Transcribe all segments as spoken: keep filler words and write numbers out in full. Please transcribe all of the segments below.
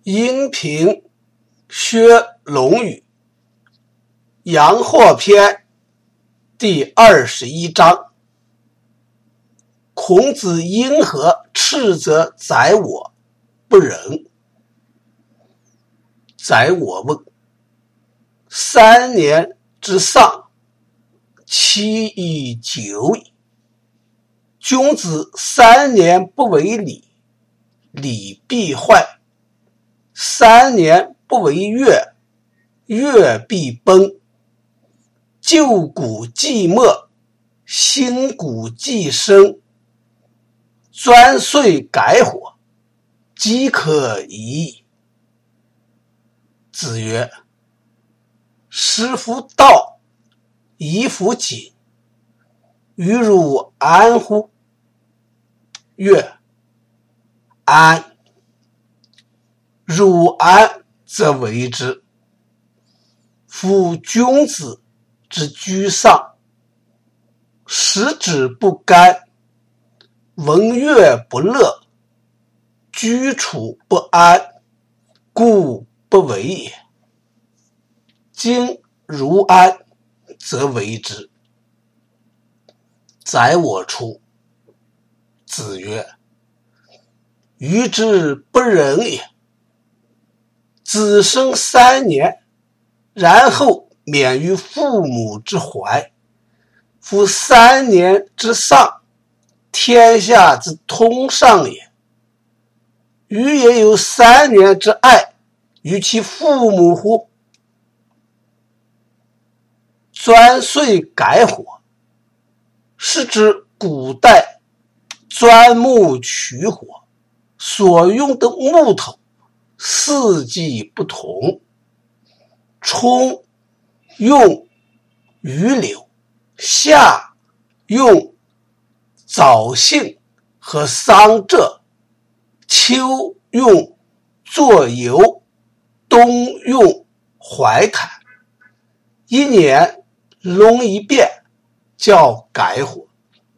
阴平薛龙语阳货篇第二十一章。孔子因何斥责宰我不仁？宰我问：三年之丧，其以久矣。君子三年不为礼，礼必坏；三年不为乐，乐必崩。旧古既没，新古既生。钻遂改火，饥可已矣。子曰：师夫道，夷夫谨，于汝安乎？曰：安。汝安则为之。夫君子之居丧，食指不甘，闻乐不乐，居处不安，故不为也。今如安，则为之。宰我出。子曰：愚之不仁也。子生三年，然后免于父母之怀。夫三年之丧，天下之通上也。予也有三年之爱于其父母乎？钻遂改火，是指古代钻木取火所用的木头四季不同，春用榆柳，夏用枣杏和桑柘，秋用柞油，冬用槐檀。一年弄一遍，叫改火。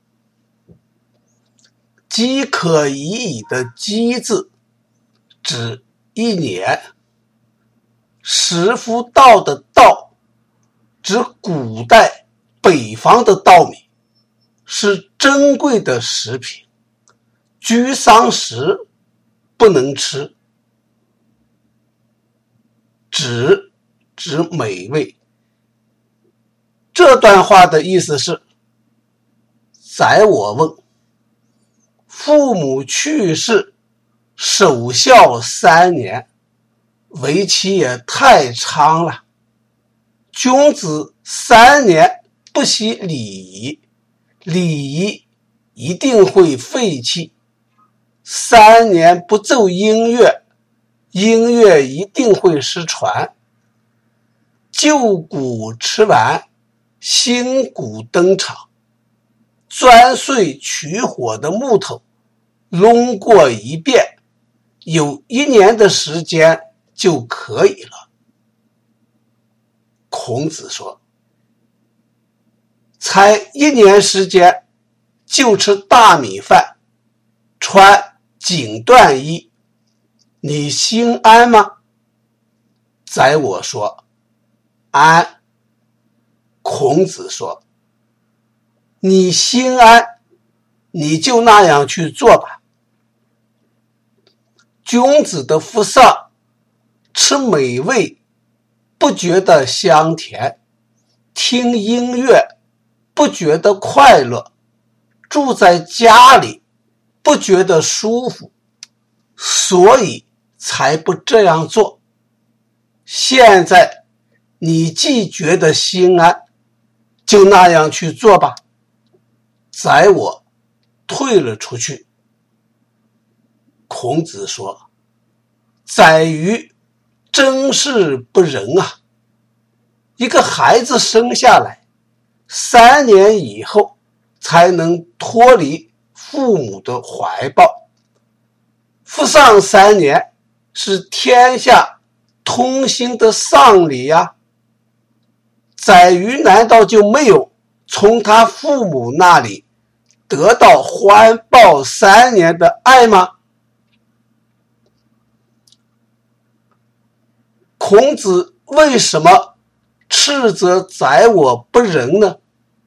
饥可已矣的饥字指一年。食夫道的道指古代北方的稻米，是珍贵的食品，居丧时不能吃。指指美味。这段话的意思是，宰我问：父母去世，守孝三年，为期也太长了。君子三年不习礼仪，礼仪一定会废弃；三年不奏音乐，音乐一定会失传。旧鼓吃完，新鼓登场。钻遂取火的木头弄过一遍，有一年的时间就可以了。孔子说，才一年时间就吃大米饭，穿锦缎衣，你心安吗？宰我说，安。孔子说，你心安，你就那样去做吧。君子的夫丧，吃美味不觉得香甜，听音乐不觉得快乐，住在家里不觉得舒服，所以才不这样做。现在你既觉得心安，就那样去做吧。宰我退了出去。孔子说，宰予真是不仁啊！一个孩子生下来，三年以后才能脱离父母的怀抱。夫丧三年是天下通行的丧礼呀。宰予难道就没有从他父母那里得到欢报三年的爱吗？ 孔子为什么斥责宰我不仁呢？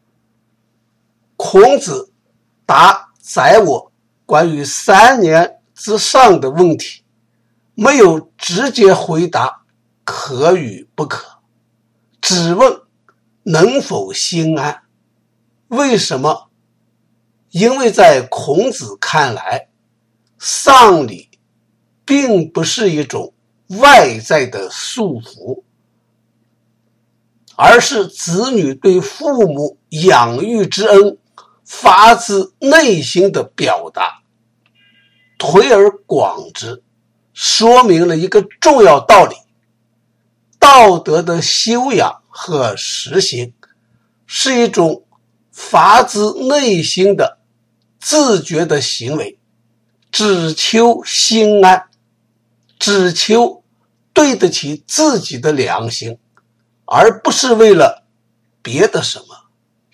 孔子答宰我关于三年之上的问题，没有直接回答可与不可，只问能否心安。为什么？因为在孔子看来，丧礼并不是一种外在的束缚，而是子女对父母养育之恩发自内心的表达。推而广之，说明了一个重要道理：道德的修养和实行是一种发自内心的自觉的行为，只求心安，只求对得起自己的良心，而不是为了别的什么。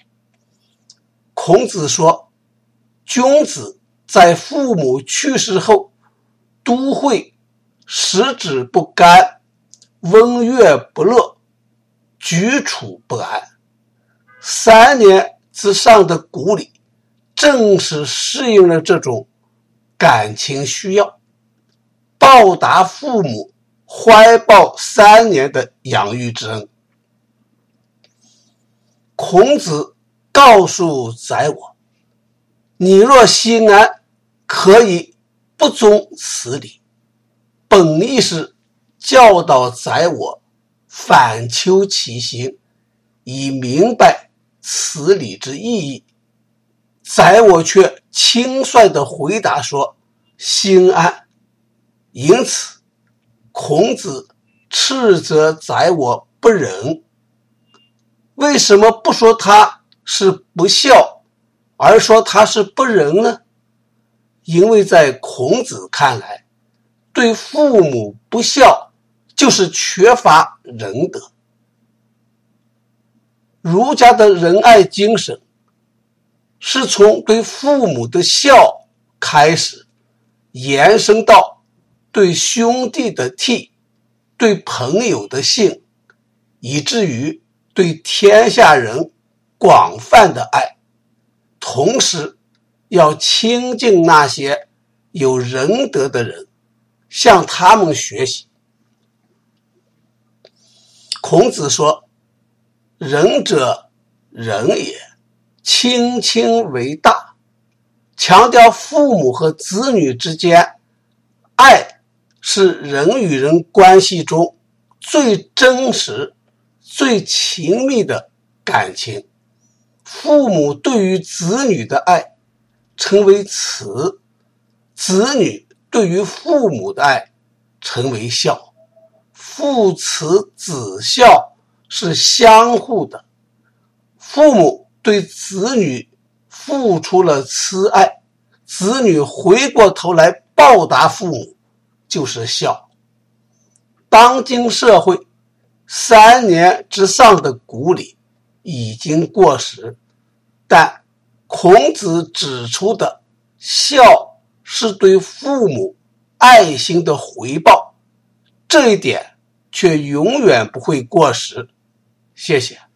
孔子说，君子在父母去世后都会食指不甘，温悦不乐，居处不安。三年之上的古礼正是适应了这种感情需要，报答父母怀抱三年的养育之恩。孔子告诉宰我，你若心安，可以不忠此礼。本意是教导宰我反求其心，以明白此礼之意义。宰我却轻率地回答说，心安。因此孔子斥责宰我不仁。为什么不说他是不孝，而说他是不仁呢？因为在孔子看来，对父母不孝就是缺乏仁德。儒家的仁爱精神是从对父母的孝开始，延伸到对兄弟的悌，对朋友的信，以至于对天下人广泛的爱。同时要亲近那些有仁德的人，向他们学习。孔子说，仁者仁也，亲亲为大，强调父母和子女之间爱是人与人关系中最真实最亲密的感情。父母对于子女的爱称为慈，子女对于父母的爱称为孝。父慈子孝是相互的，父母对子女付出了慈爱，子女回过头来报答父母，就是孝。当今社会，三年之上的古礼已经过时，但孔子指出的孝是对父母爱心的回报，这一点却永远不会过时。谢谢。